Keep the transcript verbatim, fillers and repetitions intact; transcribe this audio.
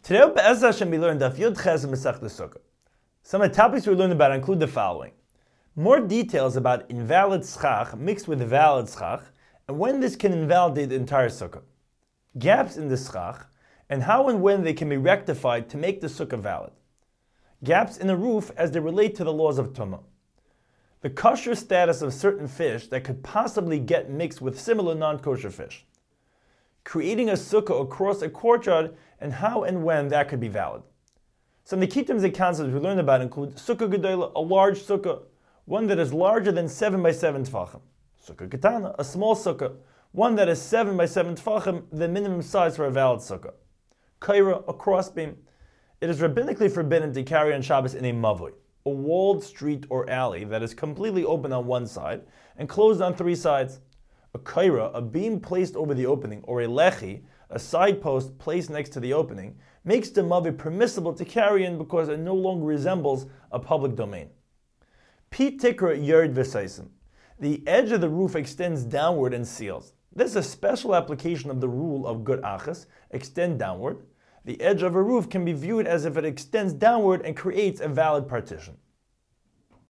Today, Be'ez Hashem, we learned Daf Yud Ches in Masechta Sukkah. Some of the topics we learned about include the following: more details about invalid schach mixed with valid schach, and when this can invalidate the entire sukkah, gaps in the schach, and how and when they can be rectified to make the sukkah valid, gaps in the roof as they relate to the laws of Tumah, the kosher status of certain fish that could possibly get mixed with similar non-kosher fish, creating a sukkah across a courtyard, and how and when that could be valid. Some of the key terms and concepts we learned about include sukkah gedola, a large sukkah, one that is larger than seven by seven tefachim; sukkah ketana, a small sukkah, one that is seven by seven tefachim, the minimum size for a valid sukkah; kaira, a crossbeam. It is rabbinically forbidden to carry on Shabbos in a mavoi, a walled street or alley that is completely open on one side and closed on three sides. A kaira, a beam placed over the opening, or a lechi, a side post placed next to the opening, makes the mavoi permissible to carry in because it no longer resembles a public domain. Pi tikra yerd v'saisim. The edge of the roof extends downward and seals. This is a special application of the rule of good achas, extend downward. The edge of a roof can be viewed as if it extends downward and creates a valid partition.